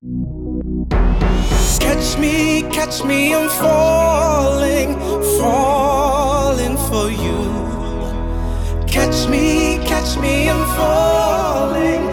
Catch me, I'm falling for you. Catch me, I'm falling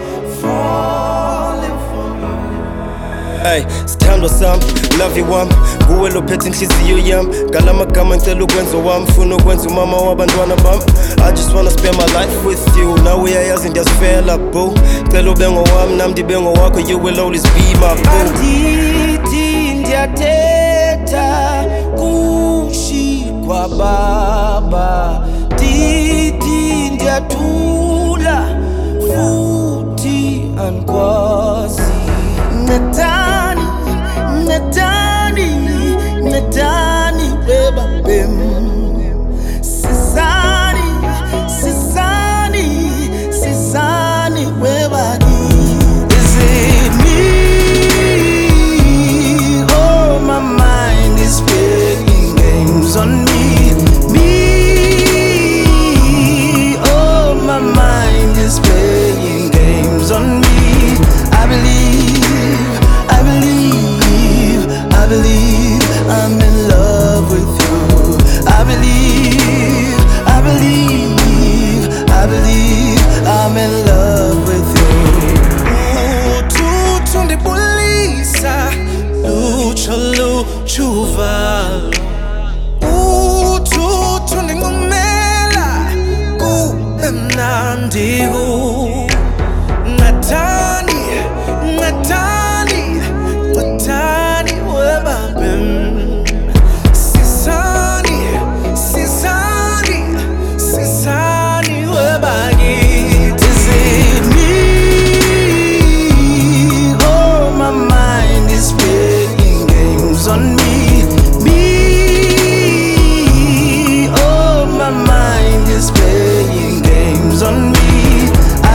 for you. Hey, sithandwa sami, love wami, nguwe lophethe inhliziyo yami. Ngala magama ngicela ukwenza wami, funa ukwenza umama wabantwana bami. I just wanna spend my life with you. Now uyayazi ndiyazifela boo. Cela ube ngowami nami ndibe ngowakho. You will always be my boo. Andithi ndiyathetha kushi kwa baba. Ndithi ndiyathula futhi andikwazi. Ncedani webabem. Sisani webaki. Is it me? Oh, my mind is playing games on me. Oh, my mind is playing games on me. I believe I'm in love with you. I believe I'm in love with you. Tuthu ndibulisa lucho uvalo. Tuthu ndingumela kube mnandi ku. Ngatani webabem. Sisani webaki. Is it me? Oh, my mind is playing games on me. Oh, my mind is playing games on me. I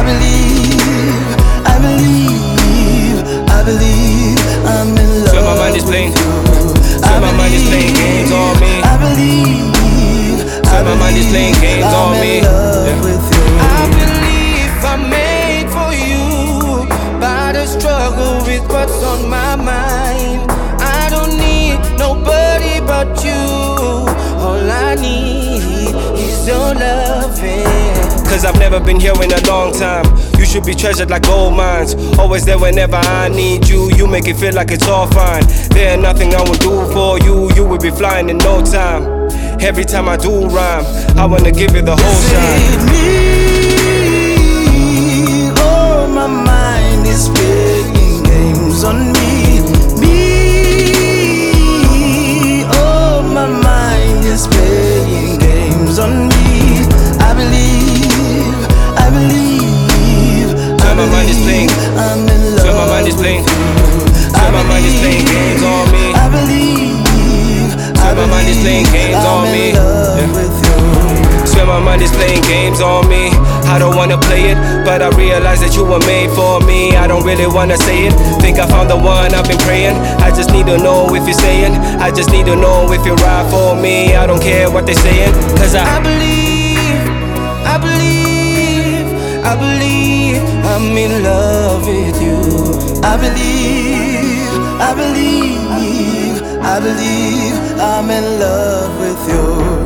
believe I'm in love. So my mind is playing. So my mind is playing games on me. I believe. So my mind is playing games on me. I believe I'm made for you, but I struggle with what's on my mind. I don't need nobody but you. All I need is your loving. Cause I've never been here in a long time. You should be treasured like gold mines. Always there whenever I need you. You make it feel like it's all fine. There ain't nothing I won't do for you. You will be flying in no time. Every time I do rhyme, I wanna give you the whole shine. Is it me? Oh, my mind is playing games on me. Oh, my mind is playing games on me. I believe So my mind is playing. I'm in love. So my mind is playing. So my mind is playing games on me. I believe. So my mind is playing games on me. So my mind is playing games on me. I don't wanna play it, but I realize that you were made for me. I don't really wanna say it. Think I found the one I've been praying. I just need to know if you're saying. I just need to know if you're right for me. I don't care what they're saying, cause I believe I'm in love with you. I believe I'm in love with you.